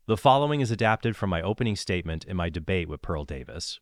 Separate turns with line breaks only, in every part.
The following is adapted from my opening statement in my debate with Pearl Davis.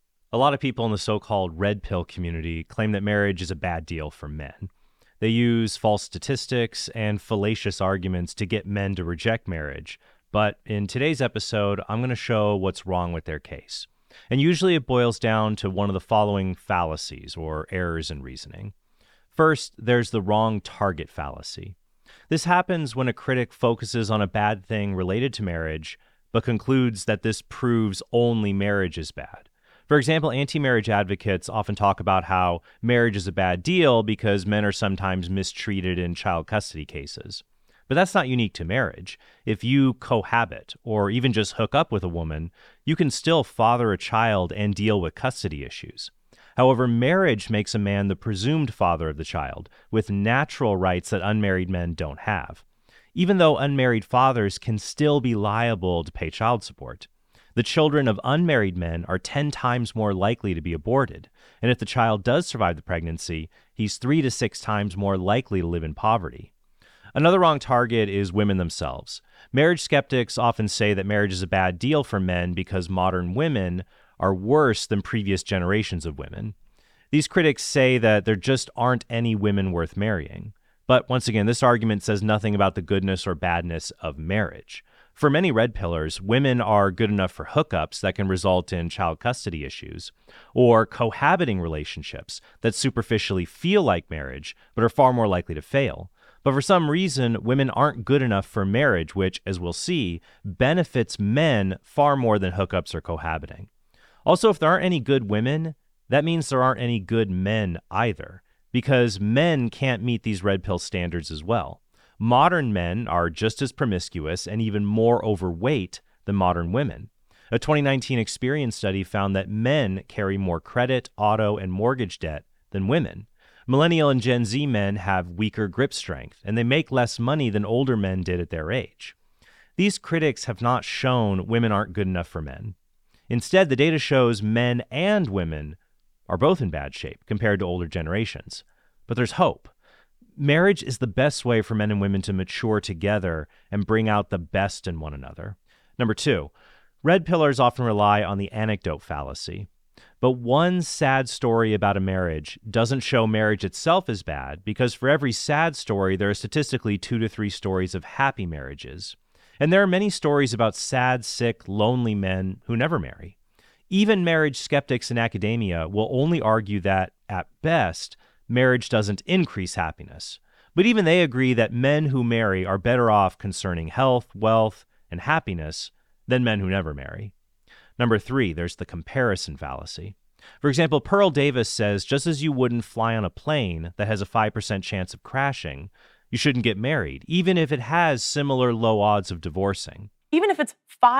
A lot of people in the so-called red pill community claim that marriage is a bad deal for men. They use false statistics and fallacious arguments to get men to reject marriage. But in today's episode, I'm going to show what's wrong with their case. And usually it boils down to one of the following fallacies or errors in reasoning. First, there's the wrong target fallacy. This happens when a critic focuses on a bad thing related to marriage, but concludes that this proves only marriage is bad. For example, anti-marriage advocates often talk about how marriage is a bad deal because men are sometimes mistreated in child custody cases. But that's not unique to marriage. If you cohabit or even just hook up with a woman, you can still father a child and deal with custody issues. However, marriage makes a man the presumed father of the child, with natural rights that unmarried men don't have, even though unmarried fathers can still be liable to pay child support. The children of unmarried men are 10 times more likely to be aborted, and if the child does survive the pregnancy, he's 3 to 6 times more likely to live in poverty. Another wrong target is women themselves. Marriage skeptics often say that marriage is a bad deal for men because modern women are worse than previous generations of women. These critics say that there just aren't any women worth marrying. But once again, this argument says nothing about the goodness or badness of marriage. For many red pillars, women are good enough for hookups that can result in child custody issues, or cohabiting relationships that superficially feel like marriage but are far more likely to fail. But for some reason, women aren't good enough for marriage, which, as we'll see, benefits men far more than hookups or cohabiting. Also, if there aren't any good women, that means there aren't any good men either, because men can't meet these red pill standards as well. Modern men are just as promiscuous and even more overweight than modern women. A 2019 Experian study found that men carry more credit, auto, and mortgage debt than women. Millennial and Gen Z men have weaker grip strength, and they make less money than older men did at their age. These critics have not shown women aren't good enough for men. Instead, the data shows men and women are both in bad shape compared to older generations. But there's hope. Marriage is the best way for men and women to mature together and bring out the best in one another. Number 2, red pillars often rely on the anecdote fallacy. But one sad story about a marriage doesn't show marriage itself is bad, because for every sad story, there are statistically 2 to 3 stories of happy marriages. And there are many stories about sad, sick, lonely men who never marry. Even marriage skeptics in academia will only argue that, at best, marriage doesn't increase happiness. But even they agree that men who marry are better off concerning health, wealth, and happiness than men who never marry. Number 3, there's the comparison fallacy. For example, Pearl Davis says just as you wouldn't fly on a plane that has a 5% chance of crashing, you shouldn't get married, even if it has similar low odds of divorcing.
Even if it's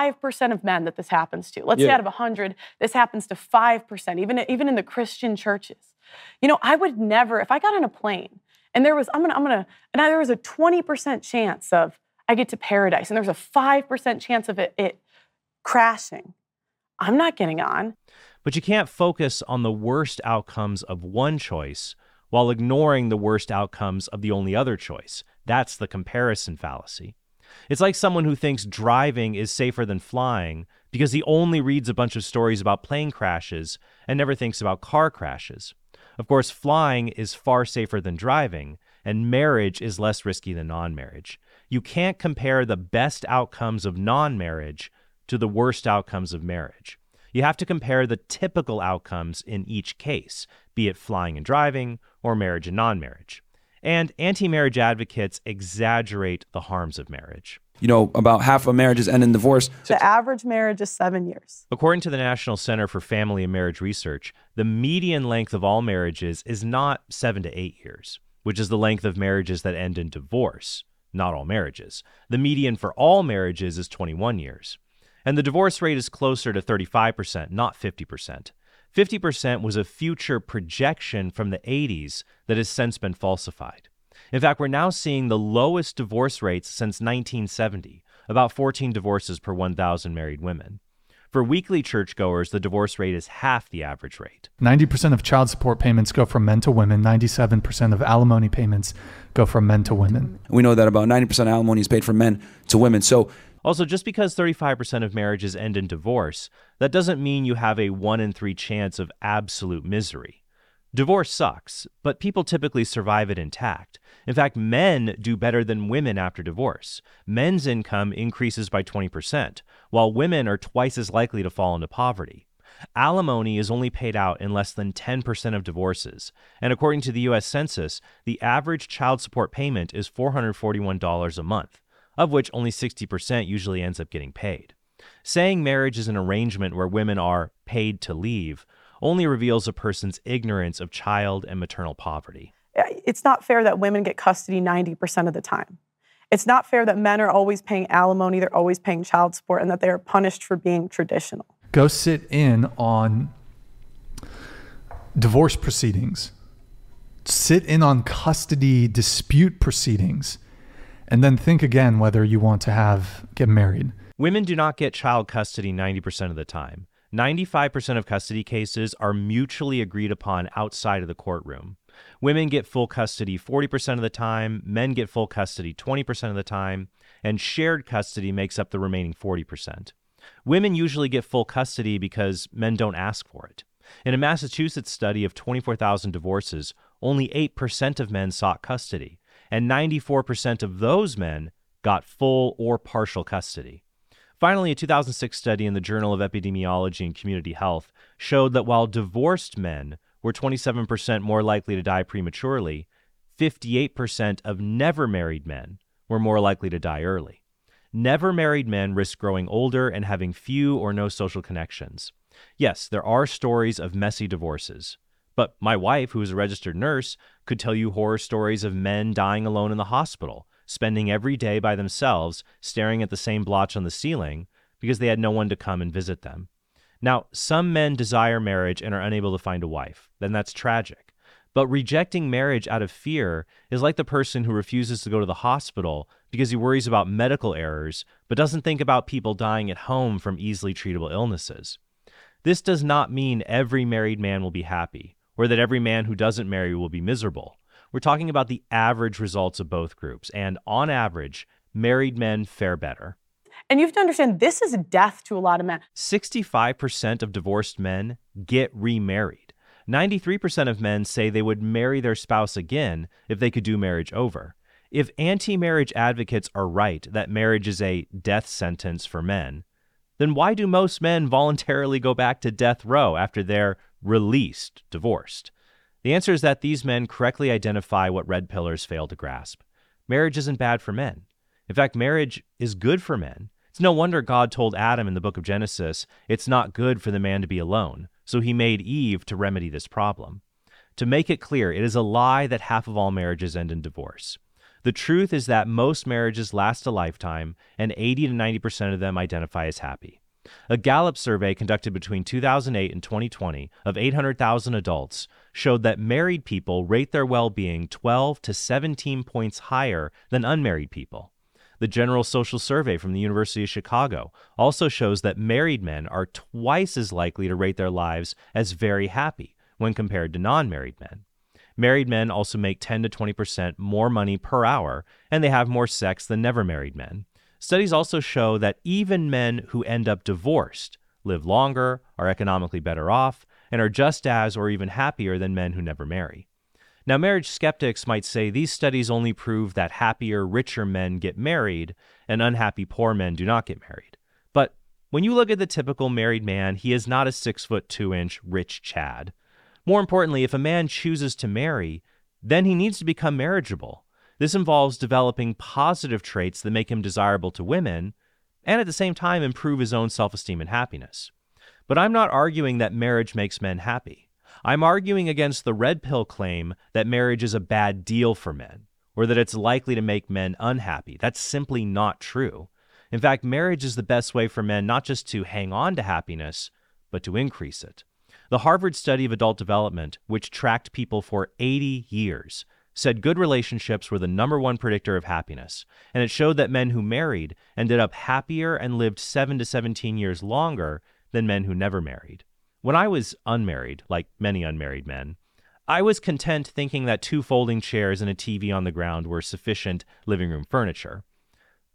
5% of men that this happens to, let's say out of 100, this happens to 5%, even in the Christian churches. You know, I would never, if I got on a plane and there was, there was a 20% chance of I get to paradise and there's a 5% chance of it crashing, I'm not getting on.
But you can't focus on the worst outcomes of one choice while ignoring the worst outcomes of the only other choice. That's the comparison fallacy. It's like someone who thinks driving is safer than flying because he only reads a bunch of stories about plane crashes and never thinks about car crashes. Of course, flying is far safer than driving, and marriage is less risky than non-marriage. You can't compare the best outcomes of non-marriage to the worst outcomes of marriage. You have to compare the typical outcomes in each case, be it flying and driving or marriage and non-marriage. And anti-marriage advocates exaggerate the harms of marriage.
You know, about half of marriages end in divorce.
The average marriage is 7 years.
According to the National Center for Family and Marriage Research, the median length of all marriages is not 7 to 8 years, which is the length of marriages that end in divorce, not all marriages. The median for all marriages is 21 years. And the divorce rate is closer to 35%, not 50%. 50% was a future projection from the 80s that has since been falsified. In fact, we're now seeing the lowest divorce rates since 1970, about 14 divorces per 1,000 married women. For weekly churchgoers, the divorce rate is half the average rate.
90% of child support payments go from men to women. 97% of alimony payments go from men to women.
We know that about 90% of alimony is paid from men to women. So
Also, just because 35% of marriages end in divorce, that doesn't mean you have a 1 in 3 chance of absolute misery. Divorce sucks, but people typically survive it intact. In fact, men do better than women after divorce. Men's income increases by 20%, while women are twice as likely to fall into poverty. Alimony is only paid out in less than 10% of divorces, and according to the U.S. Census, the average child support payment is $441 a month, of which only 60% usually ends up getting paid. Saying marriage is an arrangement where women are paid to leave only reveals a person's ignorance of child and maternal poverty.
It's not fair that women get custody 90% of the time. It's not fair that men are always paying alimony, they're always paying child support, and that they're punished for being traditional.
Go sit in on divorce proceedings. Sit in on custody dispute proceedings. And then think again whether you want to get married.
Women do not get child custody 90% of the time. 95% of custody cases are mutually agreed upon outside of the courtroom. Women get full custody 40% of the time, men get full custody 20% of the time, and shared custody makes up the remaining 40%. Women usually get full custody because men don't ask for it. In a Massachusetts study of 24,000 divorces, only 8% of men sought custody, and 94% of those men got full or partial custody. Finally, a 2006 study in the Journal of Epidemiology and Community Health showed that while divorced men were 27% more likely to die prematurely, 58% of never married men were more likely to die early. Never married men risk growing older and having few or no social connections. Yes, there are stories of messy divorces, but my wife, who is a registered nurse, could tell you horror stories of men dying alone in the hospital, spending every day by themselves staring at the same blotch on the ceiling because they had no one to come and visit them. Now, some men desire marriage and are unable to find a wife. Then that's tragic. But rejecting marriage out of fear is like the person who refuses to go to the hospital because he worries about medical errors but doesn't think about people dying at home from easily treatable illnesses. This does not mean every married man will be happy or that every man who doesn't marry will be miserable. We're talking about the average results of both groups, and on average, married men fare better.
And you have to understand, this is death to a lot of men.
65% of divorced men get remarried. 93% of men say they would marry their spouse again if they could do marriage over. If anti-marriage advocates are right that marriage is a death sentence for men, then why do most men voluntarily go back to death row after they're released, divorced? The answer is that these men correctly identify what red pillars fail to grasp. Marriage isn't bad for men. In fact, marriage is good for men. It's no wonder God told Adam in the book of Genesis, it's not good for the man to be alone. So he made Eve to remedy this problem. To make it clear, it is a lie that half of all marriages end in divorce. The truth is that most marriages last a lifetime, and 80 to 90% of them identify as happy. A Gallup survey conducted between 2008 and 2020 of 800,000 adults showed that married people rate their well-being 12 to 17 points higher than unmarried people. The General Social Survey from the University of Chicago also shows that married men are twice as likely to rate their lives as very happy when compared to non-married men. Married men also make 10 to 20% more money per hour, and they have more sex than never married men. Studies also show that even men who end up divorced live longer, are economically better off, and are just as or even happier than men who never marry. Now, marriage skeptics might say these studies only prove that happier, richer men get married and unhappy poor men do not get married. But when you look at the typical married man, he is not a 6'2" rich Chad. More importantly, if a man chooses to marry, then he needs to become marriageable. This involves developing positive traits that make him desirable to women, and at the same time improve his own self-esteem and happiness. But I'm not arguing that marriage makes men happy. I'm arguing against the red pill claim that marriage is a bad deal for men, or that it's likely to make men unhappy. That's simply not true. In fact, marriage is the best way for men not just to hang on to happiness, but to increase it. The Harvard study of adult development, which tracked people for 80 years, said good relationships were the #1 predictor of happiness, and it showed that men who married ended up happier and lived 7 to 17 years longer than men who never married. When I was unmarried, like many unmarried men, I was content thinking that 2 folding chairs and a TV on the ground were sufficient living room furniture.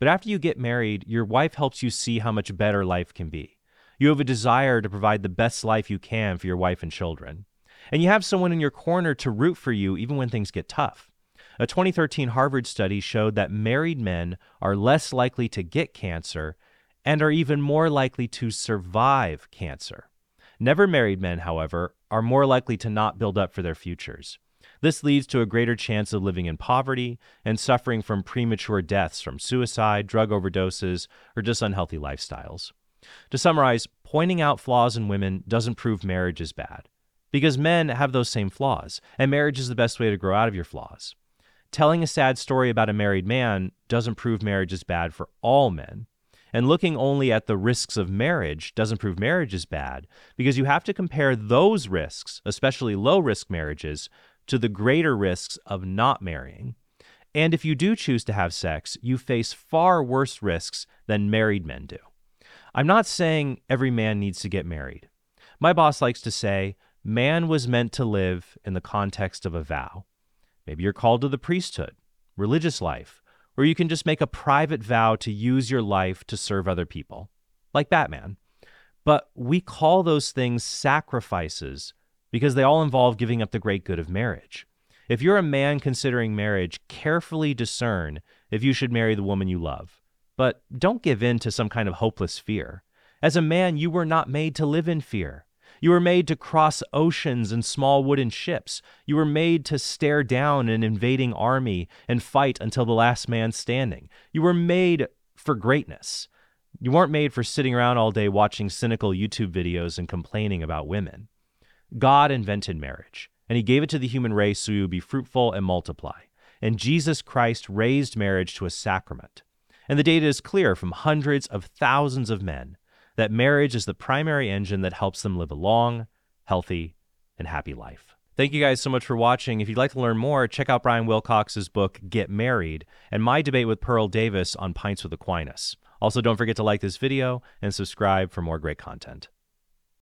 But after you get married, your wife helps you see how much better life can be. You have a desire to provide the best life you can for your wife and children. And you have someone in your corner to root for you even when things get tough. A 2013 Harvard study showed that married men are less likely to get cancer and are even more likely to survive cancer. Never married men, however, are more likely to not build up for their futures. This leads to a greater chance of living in poverty and suffering from premature deaths from suicide, drug overdoses, or just unhealthy lifestyles. To summarize, pointing out flaws in women doesn't prove marriage is bad, because men have those same flaws, and marriage is the best way to grow out of your flaws. Telling a sad story about a married man doesn't prove marriage is bad for all men. And looking only at the risks of marriage doesn't prove marriage is bad, because you have to compare those risks, especially low-risk marriages, to the greater risks of not marrying. And if you do choose to have sex, you face far worse risks than married men do. I'm not saying every man needs to get married. My boss likes to say, man was meant to live in the context of a vow. Maybe you're called to the priesthood, religious life, or you can just make a private vow to use your life to serve other people, like Batman. But we call those things sacrifices because they all involve giving up the great good of marriage. If you're a man considering marriage, carefully discern if you should marry the woman you love. But don't give in to some kind of hopeless fear. As a man, you were not made to live in fear. You were made to cross oceans in small wooden ships. You were made to stare down an invading army and fight until the last man standing. You were made for greatness. You weren't made for sitting around all day watching cynical YouTube videos and complaining about women. God invented marriage, and he gave it to the human race so you would be fruitful and multiply. And Jesus Christ raised marriage to a sacrament. And the data is clear from hundreds of thousands of men that marriage is the primary engine that helps them live a long, healthy, and happy life. Thank you guys so much for watching. If you'd like to learn more, check out Brian Wilcox's book, Get Married, and my debate with Pearl Davis on Pints with Aquinas. Also, don't forget to like this video and subscribe for more great content.